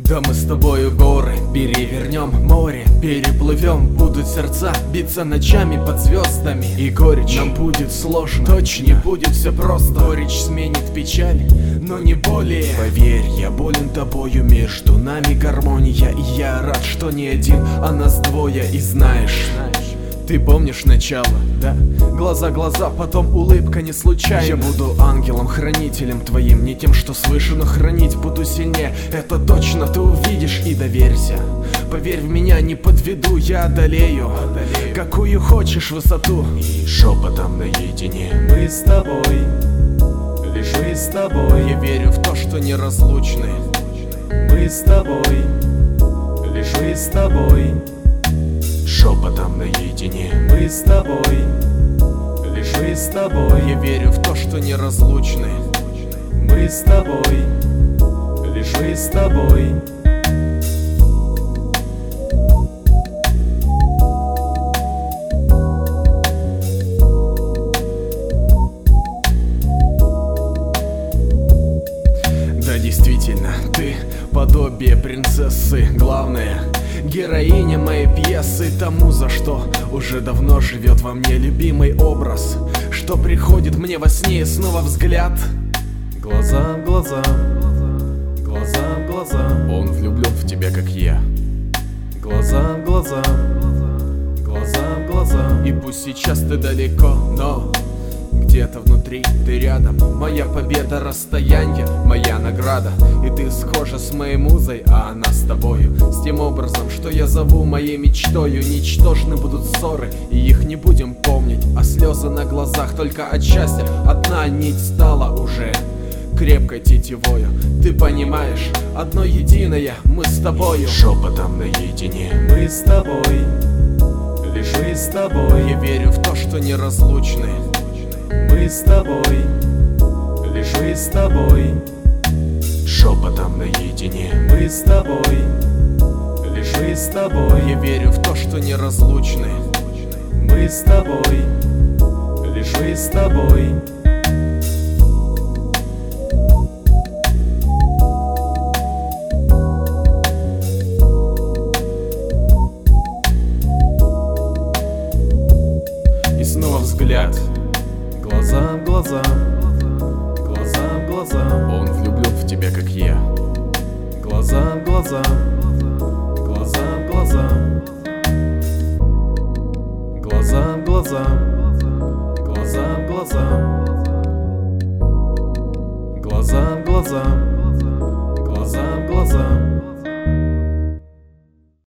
Да мы с тобою горы перевернем, море переплывем. Будут сердца биться ночами под звездами, и горечь нам будет сложно, точно не будет все просто. Горечь сменит печаль, но не более. Поверь, я болен тобою, между нами гармония. И я рад, что не один, а нас двое. И знаешь, ты помнишь начало, да? Глаза, потом улыбка не случайна. Я буду ангелом-хранителем твоим, не тем, что свыше, но хранить буду сильнее. Это точно ты увидишь и доверься. Поверь в меня, не подведу, я одолею какую хочешь высоту. И шепотом наедине мы с тобой, лишь мы с тобой. Я верю в то, что неразлучны. Мы с тобой, лишь мы с тобой. Шепотом наедине мы с тобой, лишь мы с тобой. Я верю в то, что неразлучны. Мы с тобой, лишь мы с тобой. Да, действительно, ты подобие принцессы, главное героиня моей пьесы, тому, за что уже давно живет во мне любимый образ, что приходит мне во сне и снова взгляд. Глаза в глаза, глаза в глаза. Он влюблен в тебя, как я. Глаза в глаза, глаза в глаза. И пусть сейчас ты далеко, но где-то внутри ты рядом. Моя победа, расстояние, моя награда. И ты схожа с моей музой, а она с тобою, с тем образом, что я зову моей мечтою. Ничтожны будут ссоры, и их не будем помнить, а слезы на глазах только от счастья. Одна нить стала уже крепкой тетивою. Ты понимаешь, одно единое мы с тобою. Шепотом наедине мы с тобой, лишь мы с тобой. Я верю в то, что неразлучны. Мы с тобой, лишь мы с тобой. Шепотом наедине мы с тобой, лишь мы с тобой. Я верю в то, что неразлучны. Мы с тобой, лишь мы с тобой. И снова взгляд. Глаза в глаза, глаза в глаза. Он влюблен в тебя, как я. Глаза в глаза, глаза в глаза. Глаза в глаза, глаза в глаза. Глаза в глаза.